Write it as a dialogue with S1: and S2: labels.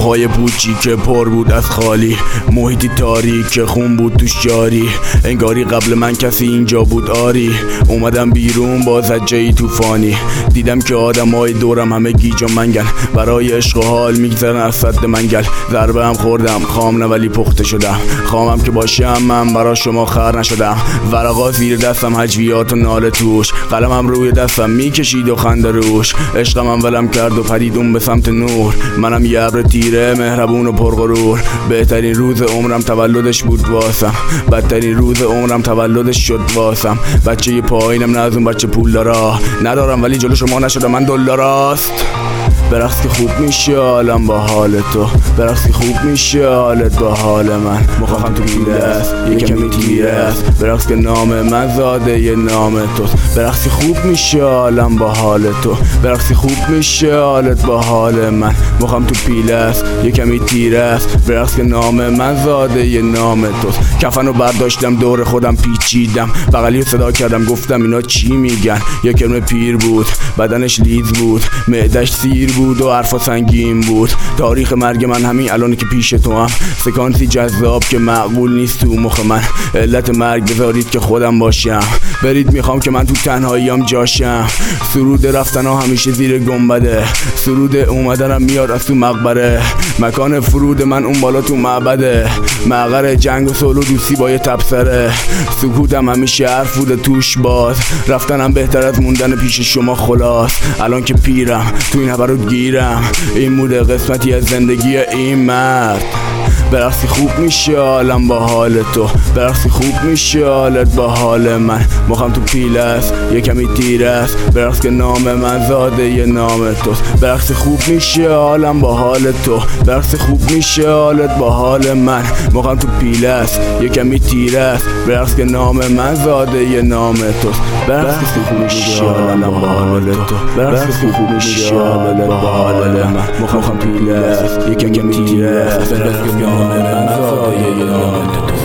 S1: اتاقهای پوچی که پر بود از خالی، محیطی تاریک که خون بود توش جاری، انگاری قبل من کسی اینجا بود آری. اومدم بیرون باز از جایی طوفانی، دیدم که آدمای دورم همه گیج و منگن، برای عشق و حال میگذرن از سد منگل. ضربه هم خوردم خام نه ولی پخته شدم، خامم که باشم من برا شما خر نشدم. ورقا زیر دستم هجویات و ناله توش، قلمم روی دستم میکشید و خنده روش. عشقم هم ولم کرد و پدیدون به سمت نور، منم یه ابر تیره مهربون و پرغرور. بهترین روز عمرم تولدش بود واسم، بدترین روز عمرم تولدش شد واسم. بچه پایینم نه از اون بچه پول دارا ندارم، ولی جلو شما نشدم من دلاراست. برقص که خوب میشه حالم با حال تو، برقص که خوب میشه حالت با حال من. مخم تو پیله است یه کمی تیره است، برقص که نام من زاده یه نام توست. برقص که خوب میشه حالم با حال تو، برقص که خوب میشه حالت با حال من. مخم تو پیله است یه کمی تیره است، برقص که نام من زاده یه نام توست. کفنو برداشتم دور خودم پیچیدم، بغلیو صدا کردم گفتم اینا چی میگن. یه کرم پیر بود بدنش لیز بود، معدش سیر بود و حرفا سنگین بود. تاریخ مرگ من همین الان که پیش تو هم، سکانسی جذاب که معقول نیست تو مخ من. علت مرگ بذارید که خودم باشم، برید میخوام که من تو تنهاییام جاشم. سرود رفتن ها همیشه زیر گنبده، سرود اومدنم میاد از تو مقبره. مکان فرود من اون بالا تو معبده، مقر جنگ و صلح و دوستی با یه تبصره. سکوتم همیشه حرف بوده توش باز، رفتنم بهتر از موندن پیش شما خلاص. الان که پیرم تو این حبرو گیرم، این موده قسمتی از زندگی این مرد. برقصی خوب میشه حالم با حال تو، برقصی خوب میشه حالت با حال من. مخم تو پیله است یه کمی تیره است، برقص که نام من زاده یه نام توست. برقصی خوب میشه حالم با حال تو، برقصی خوب میشه حالت با حال من. مخم تو پیله است یه کمی تیره است، برقص که نام من زاده یه نام توست. برقصی خوب میشه حالم با حال تو، برقصی خوب میشه حالت با حال من. مخم پیله است یه کمی تیره است، برقص که نام من زاده یه نام توست.